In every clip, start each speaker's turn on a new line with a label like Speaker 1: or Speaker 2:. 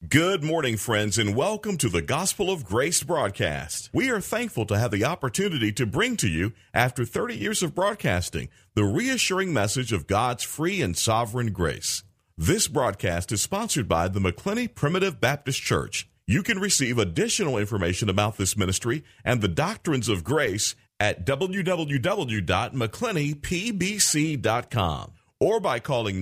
Speaker 1: Good morning, friends, and welcome to the Gospel of Grace broadcast. We are thankful to have the opportunity to bring to you, after 30 years of broadcasting, the reassuring message of God's free and sovereign grace. This broadcast is sponsored by the McClenny Primitive Baptist Church. You can receive additional information about this ministry and the doctrines of grace at www.mcclennypbc.com or by calling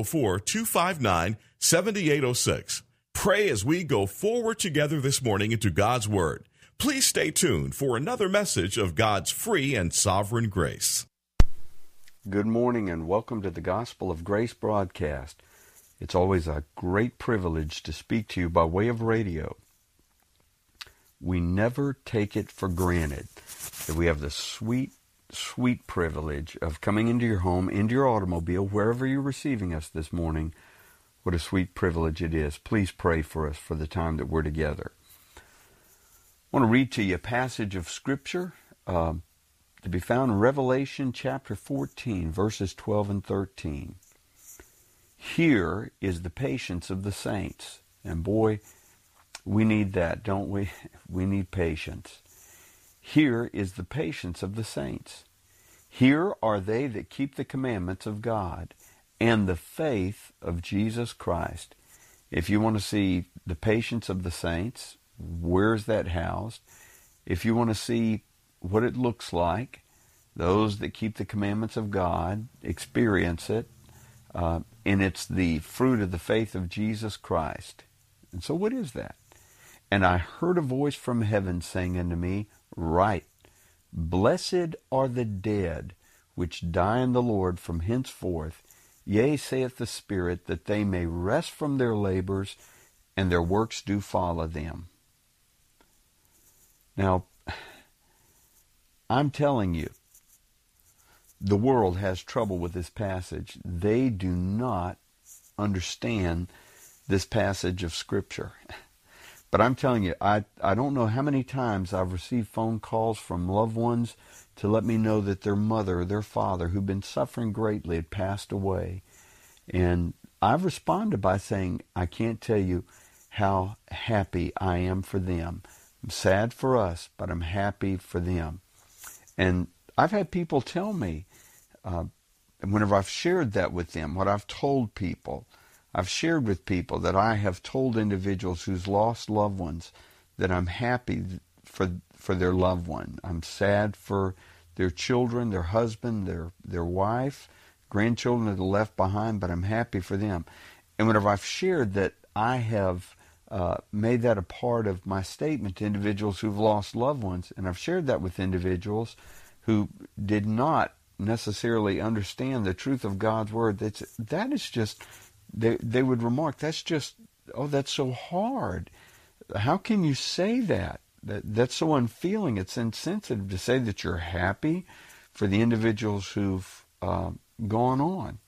Speaker 1: 904-259-7806. Pray as we go forward together this morning into God's Word. Please stay tuned for another message of God's free and sovereign grace.
Speaker 2: Good morning and welcome to the Gospel of Grace broadcast. It's always a great privilege to speak to you by way of radio. We never take it for granted that we have the sweet privilege of coming into your home, into your automobile, wherever you're receiving us this morning. What a sweet privilege it is. Please pray for us for the time that we're together. I want to read to you a passage of Scripture to be found in Revelation chapter 14, verses 12 and 13. Here is the patience of the saints. And boy, we need that, don't we? We need patience. Here is the patience of the saints. Here are they that keep the commandments of God and the faith of Jesus Christ. If you want to see the patience of the saints, where's that housed? If you want to see what it looks like, those that keep the commandments of God experience it, and it's the fruit of the faith of Jesus Christ. And so what is that? And I heard a voice from heaven saying unto me, Write, Blessed are the dead which die in the Lord from henceforth. Yea, saith the Spirit, that they may rest from their labors, and their works do follow them. Now, I'm telling you, the world has trouble with this passage. They do not understand this passage of Scripture. But I'm telling you, I don't know how many times I've received phone calls from loved ones to let me know that their mother or their father, who've been suffering greatly, had passed away. And I've responded by saying, I can't tell you how happy I am for them. I'm sad for us, but I'm happy for them. And I've had people tell me, whenever I've shared that with them, what I've told people, I've shared with people that I have told individuals who's lost loved ones that I'm happy for their loved one. I'm sad for their children, their husband, their wife, grandchildren that are left behind, but I'm happy for them. And whenever I've shared that I have made that a part of my statement to individuals who've lost loved ones, and I've shared that with individuals who did not necessarily understand the truth of God's Word, that is just, they would remark, that's just, oh, that's so hard. How can you say that? That's so unfeeling. It's insensitive to say that you're happy for the individuals who've gone on.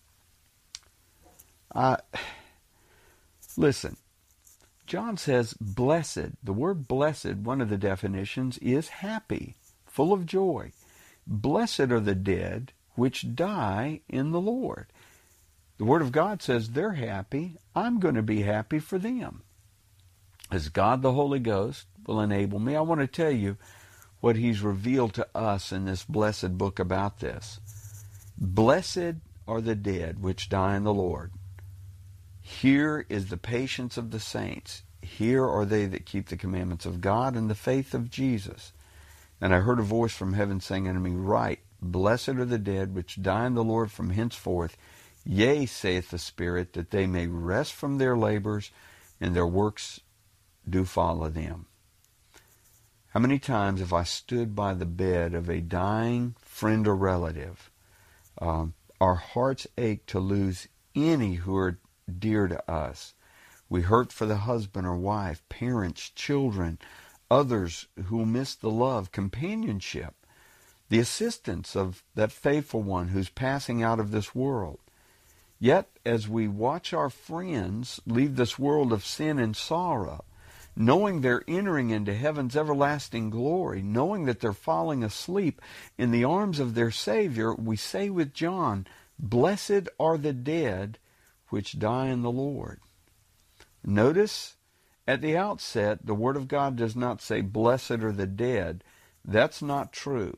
Speaker 2: Listen, John says blessed. The word blessed, one of the definitions, is happy, full of joy. Blessed are the dead which die in the Lord. The Word of God says they're happy. I'm going to be happy for them. As God the Holy Ghost will enable me, I want to tell you what He's revealed to us in this blessed book about this. Blessed are the dead which die in the Lord. Here is the patience of the saints. Here are they that keep the commandments of God and the faith of Jesus. And I heard a voice from heaven saying unto me, Write, Blessed are the dead which die in the Lord from henceforth. Yea, saith the Spirit, that they may rest from their labors, and their works do follow them. How many times have I stood by the bed of a dying friend or relative? Our hearts ache to lose any who are dear to us. We hurt for the husband or wife, parents, children, others who miss the love, companionship, the assistance of that faithful one who's passing out of this world. Yet, as we watch our friends leave this world of sin and sorrow, knowing they're entering into heaven's everlasting glory, knowing that they're falling asleep in the arms of their Savior, we say with John, Blessed are the dead which die in the Lord. Notice, At the outset, the Word of God does not say, blessed are the dead. That's not true.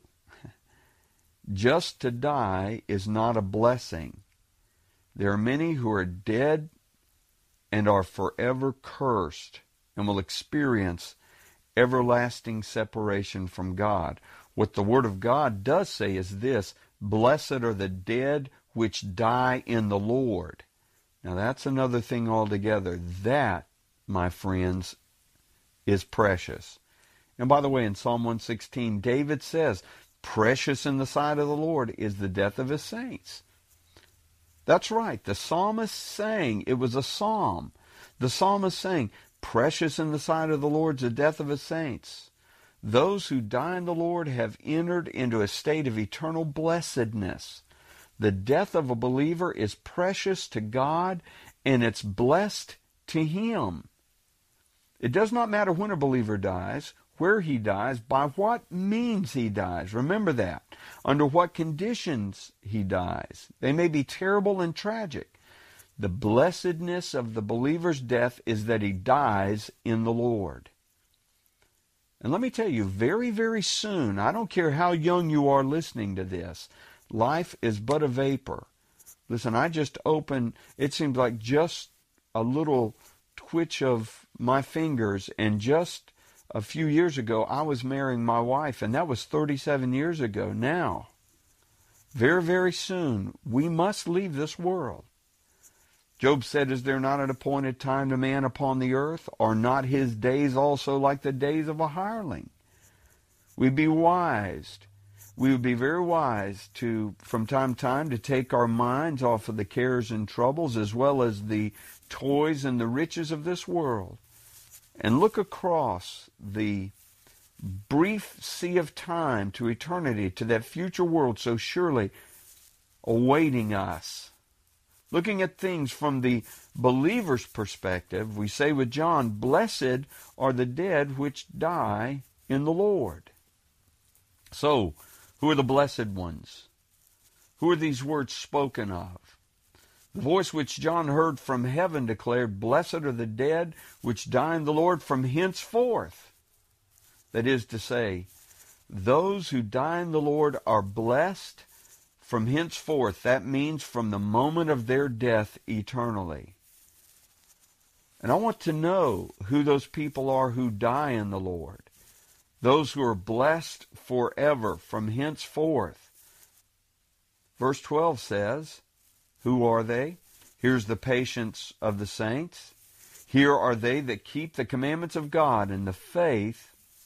Speaker 2: Just to die is not a blessing. There are many who are dead and are forever cursed and will experience everlasting separation from God. What the Word of God does say is this, blessed are the dead which die in the Lord. Now that's another thing altogether. That, my friends, is precious. And by the way, in Psalm 116, David says, precious in the sight of the Lord is the death of his saints. That's right. The psalmist sang, it was a psalm. The psalmist sang, precious in the sight of the Lord is the death of his saints. Those who die in the Lord have entered into a state of eternal blessedness. The death of a believer is precious to God, and it's blessed to Him. It does not matter when a believer dies, where he dies, by what means he dies. Remember that. Under what conditions he dies. They may be terrible and tragic. The blessedness of the believer's death is that he dies in the Lord. And let me tell you, very, very soon, I don't care how young you are listening to this, life is but a vapor. Listen, I just opened, it seems like just a little twitch of my fingers, and just a few years ago, I was marrying my wife, and that was 37 years ago. Now, very, very soon, we must leave this world. Job said, is there not an appointed time to man upon the earth? Are not his days also like the days of a hireling? We'd be wise. We would be very wise to, from time to time, to take our minds off of the cares and troubles as well as the toys and the riches of this world, and look across the brief sea of time to eternity, to that future world so surely awaiting us. Looking at things from the believer's perspective, we say with John, blessed are the dead which die in the Lord. So, who are the blessed ones? Who are these words spoken of? The voice which John heard from heaven declared, blessed are the dead which die in the Lord from henceforth. That is to say, those who die in the Lord are blessed from henceforth. That means from the moment of their death eternally. And I want to know who those people are who die in the Lord. Those who are blessed forever from henceforth. Verse 12 says, who are they? Here's the patience of the saints. Here are they that keep the commandments of God and the faith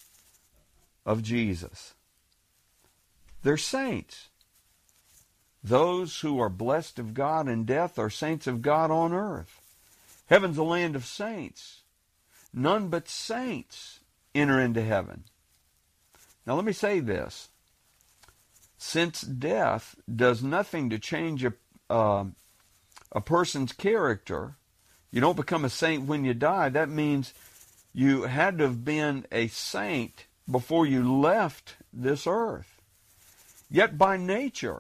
Speaker 2: of Jesus. They're saints. Those who are blessed of God in death are saints of God on earth. Heaven's a land of saints. None but saints enter into heaven. Now let me say this. Since death does nothing to change a person's character, you don't become a saint when you die. That means you had to have been a saint before you left this earth. Yet by nature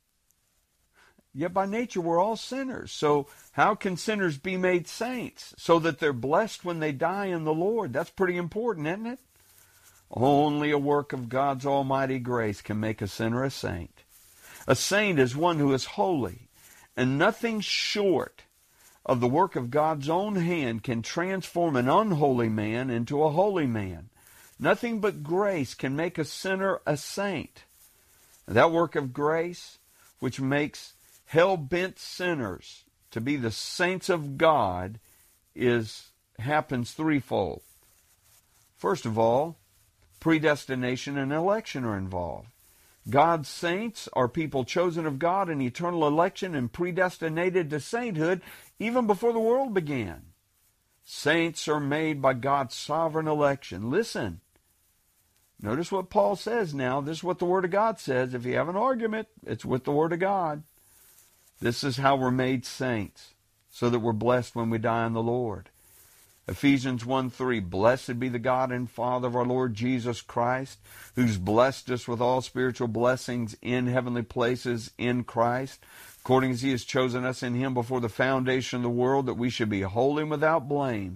Speaker 2: we're all sinners. So how can sinners be made saints? So that they're blessed when they die in the Lord. That's pretty important, isn't it? Only a work of God's almighty grace can make a sinner a saint. A saint is one who is holy, and nothing short of the work of God's own hand can transform an unholy man into a holy man. Nothing but grace can make a sinner a saint. That work of grace, which makes hell-bent sinners to be the saints of God, happens threefold. First of all, predestination and election are involved. God's saints are people chosen of God in eternal election and predestinated to sainthood even before the world began. Saints are made by God's sovereign election. Listen. Notice what Paul says now. This is what the Word of God says. If you have an argument, it's with the Word of God. This is how we're made saints, so that we're blessed when we die in the Lord. Ephesians 1:3, blessed be the God and Father of our Lord Jesus Christ, who's blessed us with all spiritual blessings in heavenly places in Christ, according as He has chosen us in Him before the foundation of the world, that we should be holy and without blame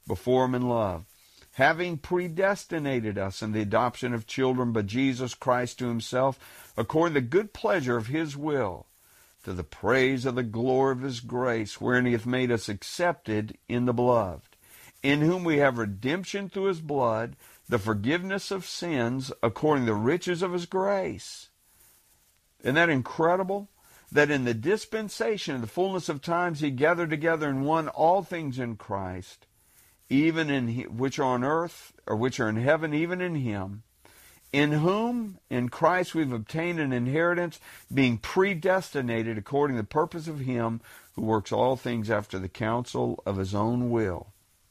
Speaker 2: before him in love, having predestinated us in the adoption of children by Jesus Christ to himself, according to the good pleasure of his will, to the praise of the glory of his grace, wherein he hath made us accepted in the beloved, in whom we have redemption through his blood, the forgiveness of sins, according to the riches of his grace. Isn't that incredible? That in the dispensation of the fullness of times he gathered together in one all things in Christ, even in which are on earth, or which are in heaven, even in him, in whom, in Christ, we've obtained an inheritance, being predestinated according to the purpose of him who works all things after the counsel of his own will.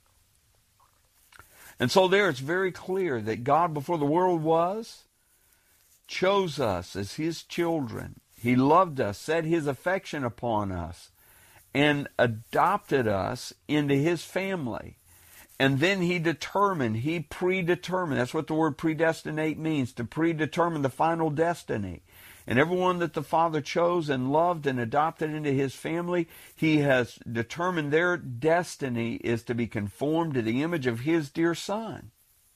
Speaker 2: And so there it's very clear that God, before the world was, chose us as his children. He loved us, set his affection upon us, and adopted us into his family. And then he predetermined. That's what the word predestinate means, to predetermine the final destiny. And everyone that the Father chose and loved and adopted into his family, he has determined their destiny is to be conformed to the image of his dear Son.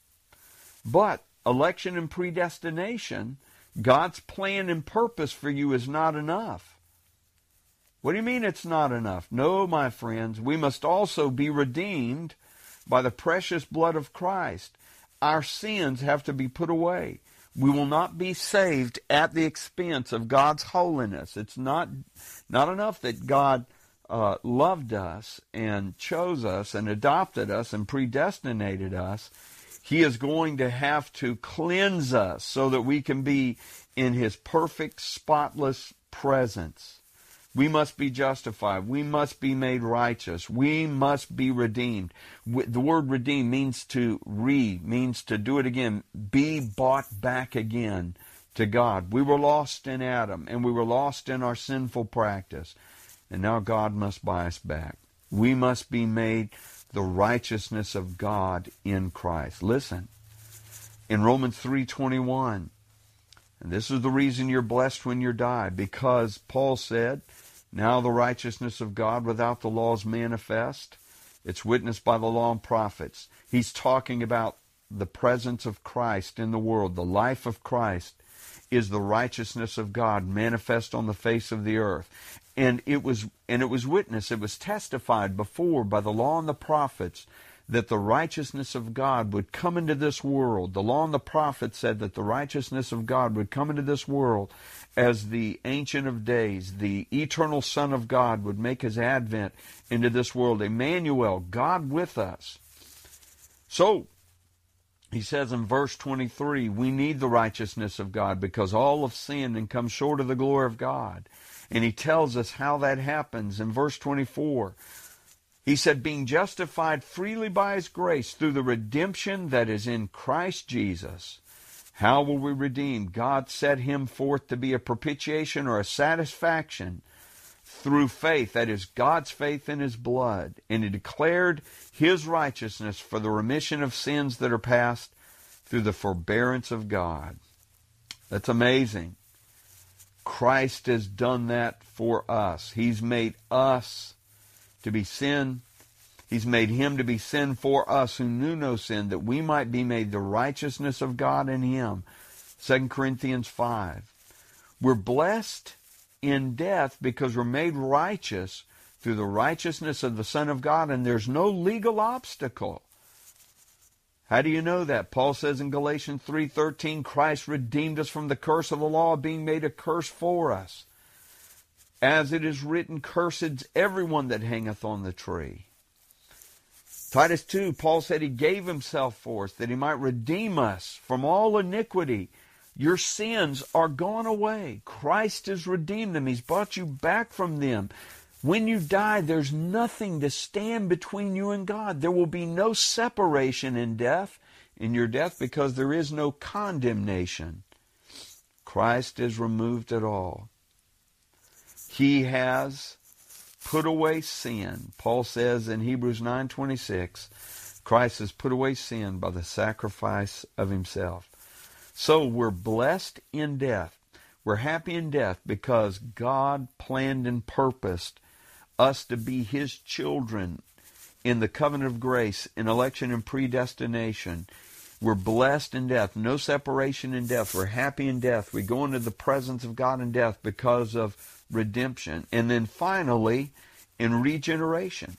Speaker 2: But election and predestination, God's plan and purpose for you is not enough. What do you mean it's not enough? No, my friends, we must also be redeemed by the precious blood of Christ. Our sins have to be put away. We will not be saved at the expense of God's holiness. It's not enough that God loved us and chose us and adopted us and predestinated us. He is going to have to cleanse us so that we can be in his perfect, spotless presence. We must be justified. We must be made righteous. We must be redeemed. The word redeem means to means to do it again, be bought back again to God. We were lost in Adam, and we were lost in our sinful practice. And now God must buy us back. We must be made the righteousness of God in Christ. Listen, in Romans 3:21, and this is the reason you're blessed when you die, because Paul said, now the righteousness of God without the law is manifest. It's witnessed by the law and prophets. He's talking about the presence of Christ in the world. The life of Christ is the righteousness of God manifest on the face of the earth. And it was witnessed, it was testified before by the law and the prophets that the righteousness of God would come into this world. The law and the prophets said that the righteousness of God would come into this world as the Ancient of Days, the eternal Son of God, would make his advent into this world. Emmanuel, God with us. So, he says in verse 23, we need the righteousness of God because all have sinned and come short of the glory of God. And he tells us how that happens in verse 24. He said, being justified freely by his grace through the redemption that is in Christ Jesus. How will we redeem? God set him forth to be a propitiation or a satisfaction through faith, that is God's faith in his blood. And he declared his righteousness for the remission of sins that are past through the forbearance of God. That's amazing. Christ has done that for us. He's made us to be sin. He's made him to be sin for us who knew no sin, that we might be made the righteousness of God in him. 2 Corinthians 5. We're blessed in death because we're made righteous through the righteousness of the Son of God, and there's no legal obstacle. How do you know that? Paul says in Galatians 3:13, Christ redeemed us from the curse of the law, being made a curse for us. As it is written, cursed is everyone that hangeth on the tree. Titus 2, Paul said he gave himself for us, that he might redeem us from all iniquity. Your sins are gone away. Christ has redeemed them. He's brought you back from them. When you die, there's nothing to stand between you and God. There will be no separation in your death, because there is no condemnation. Christ has removed it all. He has put away sin. Paul says in Hebrews 9:26, Christ has put away sin by the sacrifice of himself. So we're blessed in death. We're happy in death because God planned and purposed us to be his children in the covenant of grace, in election and predestination. We're blessed in death, no separation in death. We're happy in death. We go into the presence of God in death because of redemption. And then finally, in regeneration,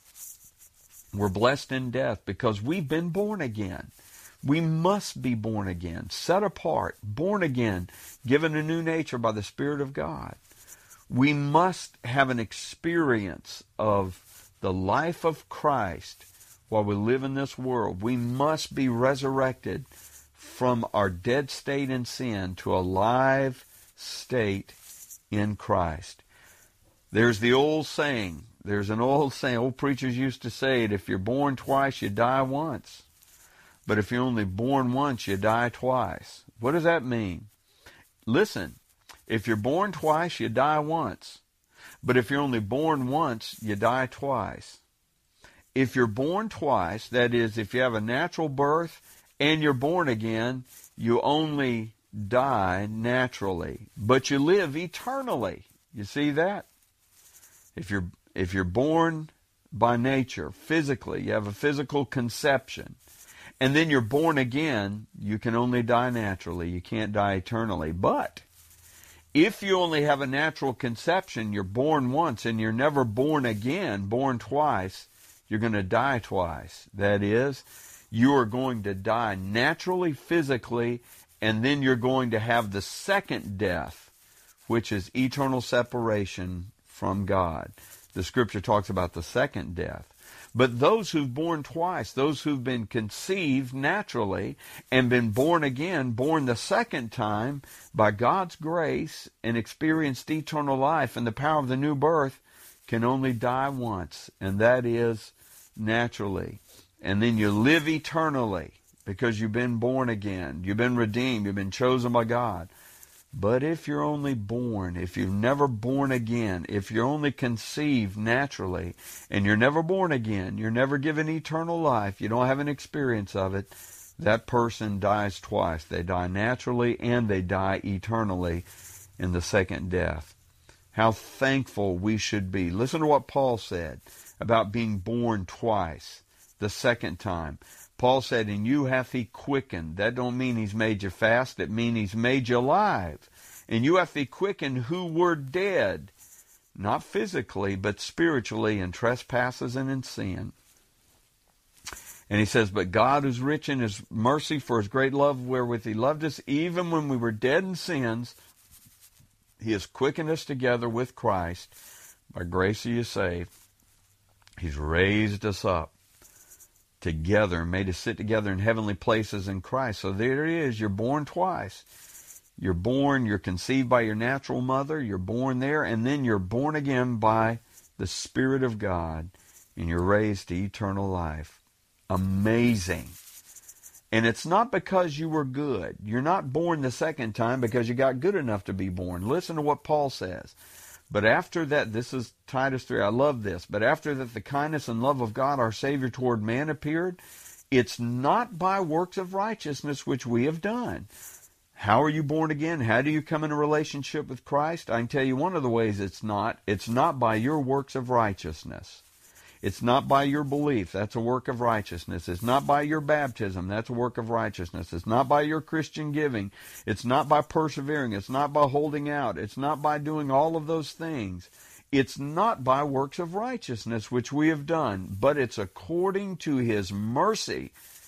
Speaker 2: we're blessed in death because we've been born again. We must be born again, set apart, born again, given a new nature by the Spirit of God. We must have an experience of the life of Christ while we live in this world. We must be resurrected from our dead state in sin to a live state in Christ. There's the old saying. There's an old saying. Old preachers used to say it, if you're born twice, you die once. But if you're only born once, you die twice. What does that mean? Listen, if you're born twice, you die once. But if you're only born once, you die twice. If you're born twice, that is, if you have a natural birth and you're born again, you only die naturally, but you live eternally. You see that? If you're born by nature, physically, you have a physical conception, and then you're born again, you can only die naturally. You can't die eternally. But if you only have a natural conception, you're born once and you're never born again, born twice, you're going to die twice. That is, you are going to die naturally, physically, and then you're going to have the second death, which is eternal separation from God. The Scripture talks about the second death. But those who've born twice, those who've been conceived naturally and been born again, born the second time by God's grace and experienced eternal life and the power of the new birth, can only die once, and that is naturally. And then you live eternally because you've been born again. You've been redeemed. You've been chosen by God. But if you're only born, if you've never born again, if you're only conceived naturally, and you're never born again, you're never given eternal life, you don't have an experience of it, that person dies twice. They die naturally and they die eternally in the second death. How thankful we should be. Listen to what Paul said about being born twice, the second time. Paul said, "And you hath he quickened." That don't mean he's made you fast. It means he's made you alive. "And you hath he quickened who were dead," not physically, but spiritually, in trespasses and in sin. And he says, "But God is rich in his mercy for his great love wherewith he loved us, even when we were dead in sins, he has quickened us together with Christ. By grace are you saved." He's raised us up together, made us sit together in heavenly places in Christ. So there it is. You're born twice. You're born, you're conceived by your natural mother. You're born there, and then you're born again by the Spirit of God, and you're raised to eternal life. Amazing. And it's not because you were good. You're not born the second time because you got good enough to be born. Listen to what Paul says. "But after that," this is Titus 3, I love this, "but after that the kindness and love of God our Savior toward man appeared, it's not by works of righteousness which we have done." How are you born again? How do you come in a relationship with Christ? I can tell you one of the ways it's not. It's not by your works of righteousness. It's not by your belief. That's a work of righteousness. It's not by your baptism. That's a work of righteousness. It's not by your Christian giving. It's not by persevering. It's not by holding out. It's not by doing all of those things. It's not by works of righteousness which we have done, but it's according to his mercy.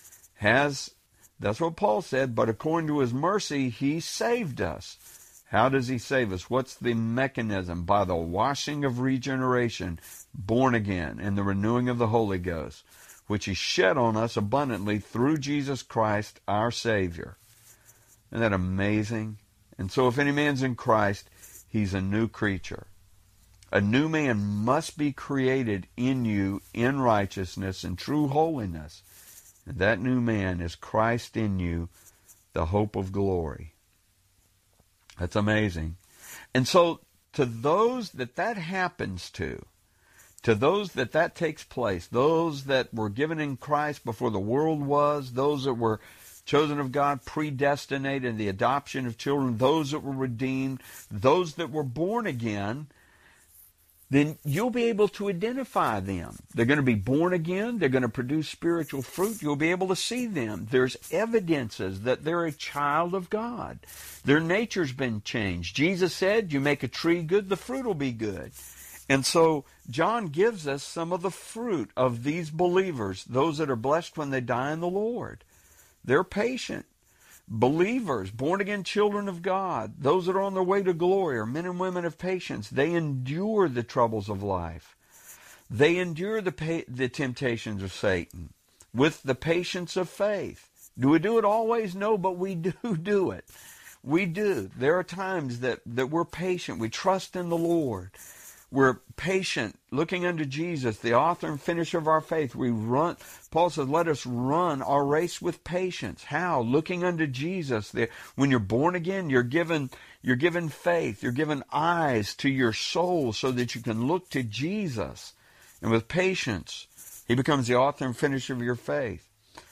Speaker 2: That's what Paul said, but according to his mercy, he saved us. How does he save us? What's the mechanism? By the washing of regeneration, born again, and the renewing of the Holy Ghost, which he shed on us abundantly through Jesus Christ, our Savior. Isn't that amazing? And so if any man's in Christ, he's a new creature. A new man must be created in you in righteousness and true holiness. And that new man is Christ in you, the hope of glory. That's amazing. And so to those that happens to those that takes place, those that were given in Christ before the world was, those that were chosen of God, predestinated in the adoption of children, those that were redeemed, those that were born again, then you'll be able to identify them. They're going to be born again. They're going to produce spiritual fruit. You'll be able to see them. There's evidences that they're a child of God. Their nature's been changed. Jesus said, you make a tree good, the fruit will be good. And so John gives us some of the fruit of these believers, those that are blessed when they die in the Lord. They're patient. Believers, born-again children of God, those that are on their way to glory are men and women of patience. They endure the troubles of life. They endure the temptations of Satan with the patience of faith. Do we do it always? No, but we do it. We do. There are times that we're patient. We trust in the Lord. We're patient, looking unto Jesus, the author and finisher of our faith. We run. Paul says, let us run our race with patience. How? Looking unto Jesus. When you're born again, you're given faith. You're given eyes to your soul so that you can look to Jesus. And with patience, he becomes the author and finisher of your faith.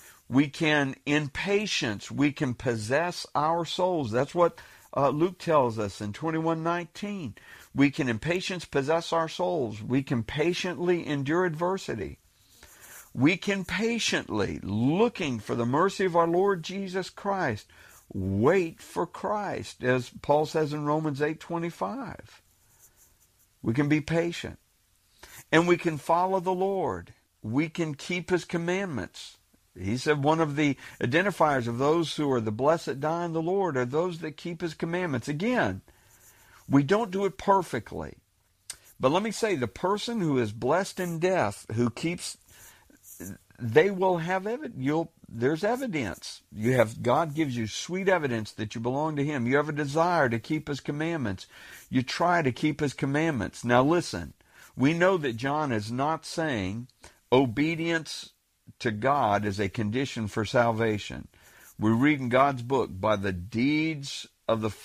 Speaker 2: In patience, we can possess our souls. That's what Luke tells us in 21:19. We can in patience possess our souls. We can patiently endure adversity. We can patiently, looking for the mercy of our Lord Jesus Christ, wait for Christ, as Paul says in Romans 8:25. We can be patient. And we can follow the Lord. We can keep his commandments. He said one of the identifiers of those who are the blessed that die in the Lord are those that keep his commandments. Again, we don't do it perfectly. But let me say, the person who is blessed in death, who keeps, they will have evidence. There's evidence. God gives you sweet evidence that you belong to him. You have a desire to keep his commandments. You try to keep his commandments. Now listen, we know that John is not saying obedience to God is a condition for salvation. We read in God's book, by the deeds of the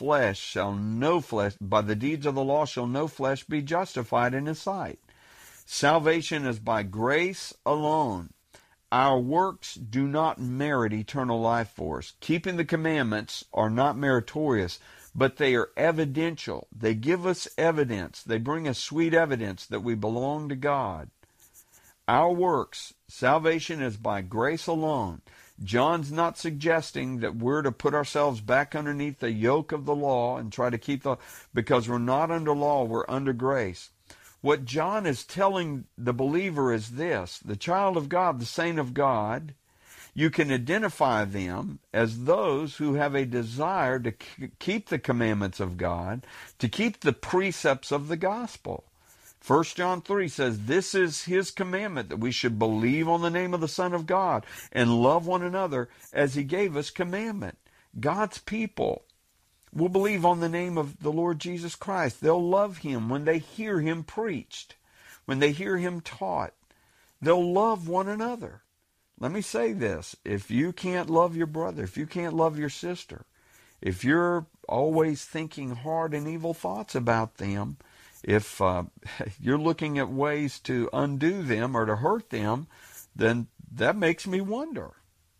Speaker 2: by the deeds of the law shall no flesh be justified in his sight. Salvation is by grace alone. Our works do not merit eternal life for us. Keeping the commandments are not meritorious, but they are evidential. They give us evidence. They bring us sweet evidence that we belong to God. Our works, salvation is by grace alone. John's not suggesting that we're to put ourselves back underneath the yoke of the law and try to because we're not under law, we're under grace. What John is telling the believer is this: the child of God, the saint of God, you can identify them as those who have a desire to keep the commandments of God, to keep the precepts of the gospel. 1 John 3 says, this is his commandment, that we should believe on the name of the Son of God and love one another as he gave us commandment. God's people will believe on the name of the Lord Jesus Christ. They'll love him when they hear him preached, when they hear him taught. They'll love one another. Let me say this: if you can't love your brother, if you can't love your sister, if you're always thinking hard and evil thoughts about them, if you're looking at ways to undo them or to hurt them, then that makes me wonder.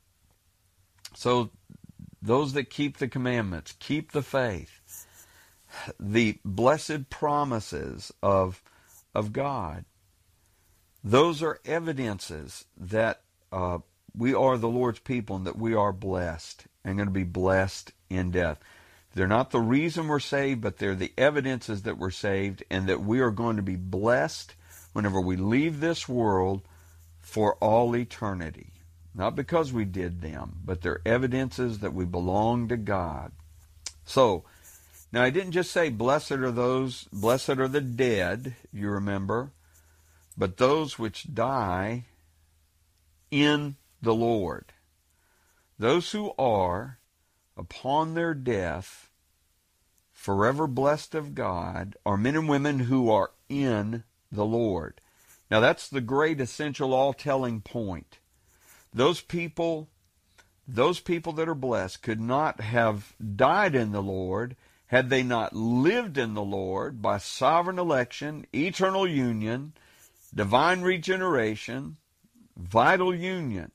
Speaker 2: So those that keep the commandments, keep the faith, the blessed promises of God, those are evidences that we are the Lord's people and that we are blessed and going to be blessed in death. They're not the reason we're saved, but they're the evidences that we're saved and that we are going to be blessed whenever we leave this world for all eternity. Not because we did them, but they're evidences that we belong to God. So, now I didn't just say blessed are the dead, you remember, but those which die in the Lord. Those who are, upon their death, forever blessed of God, are men and women who are in the Lord. Now that's the great essential all-telling point. Those people that are blessed could not have died in the Lord had they not lived in the Lord by sovereign election, eternal union, divine regeneration, vital union.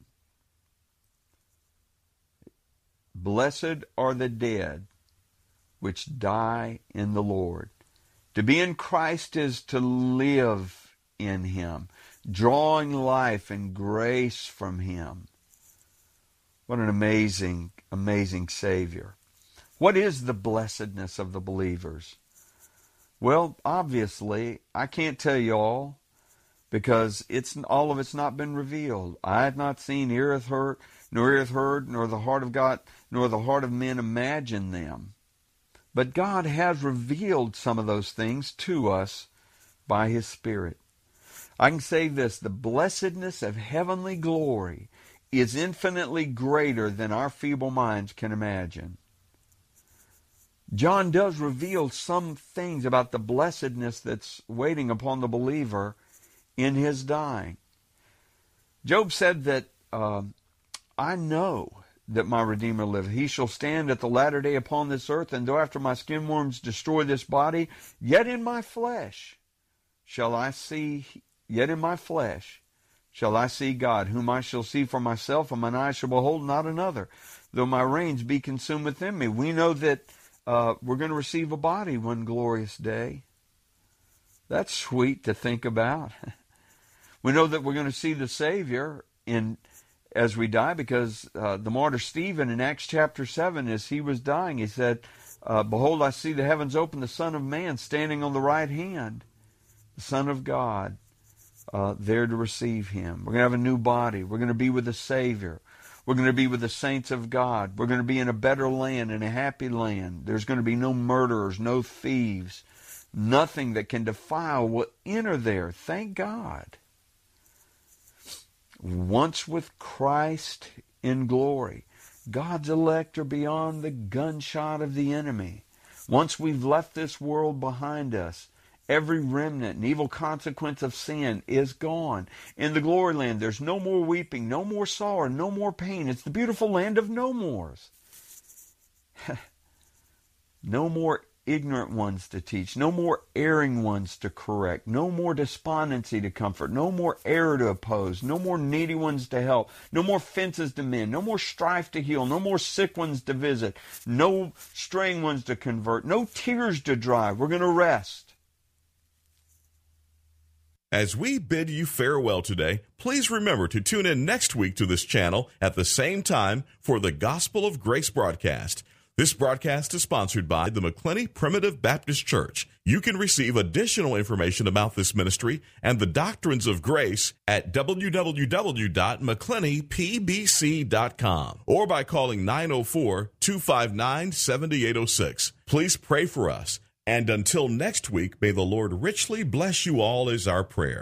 Speaker 2: Blessed are the dead which die in the Lord. To be in Christ is to live in Him, drawing life and grace from Him. What an amazing, amazing Savior. What is the blessedness of the believers? Well, obviously, I can't tell you all, because all of it's not been revealed. I have not seen, ear hath heard, nor the heart of God, nor the heart of men imagine them. But God has revealed some of those things to us by His Spirit. I can say this: the blessedness of heavenly glory is infinitely greater than our feeble minds can imagine. John does reveal some things about the blessedness that's waiting upon the believer in his dying. Job said that, I know that my Redeemer liveth. He shall stand at the latter day upon this earth, and though after my skin worms destroy this body, yet in my flesh shall I see God, whom I shall see for myself, and mine eyes shall behold not another, though my reins be consumed within me. We know that we're going to receive a body one glorious day. That's sweet to think about. We know that we're going to see the Savior as we die, because the martyr Stephen in Acts chapter 7, as he was dying, he said, behold, I see the heavens open, the Son of Man standing on the right hand, the Son of God, there to receive Him. We're going to have a new body. We're going to be with the Savior. We're going to be with the saints of God. We're going to be in a better land, in a happy land. There's going to be no murderers, no thieves. Nothing that can defile will enter there. Thank God. Once with Christ in glory, God's elect are beyond the gunshot of the enemy. Once we've left this world behind us, every remnant and evil consequence of sin is gone. In the glory land, there's no more weeping, no more sorrow, no more pain. It's the beautiful land of no mores. No more ignorant ones to teach, no more erring ones to correct, no more despondency to comfort, no more error to oppose, no more needy ones to help, no more fences to mend, no more strife to heal, no more sick ones to visit, no straying ones to convert, no tears to dry. We're going to rest.
Speaker 1: As we bid you farewell today, please remember to tune in next week to this channel at the same time for the Gospel of Grace broadcast. This broadcast is sponsored by the McClenny Primitive Baptist Church. You can receive additional information about this ministry and the doctrines of grace at www.mcclennypbc.com or by calling 904-259-7806. Please pray for us. And until next week, may the Lord richly bless you all is our prayer.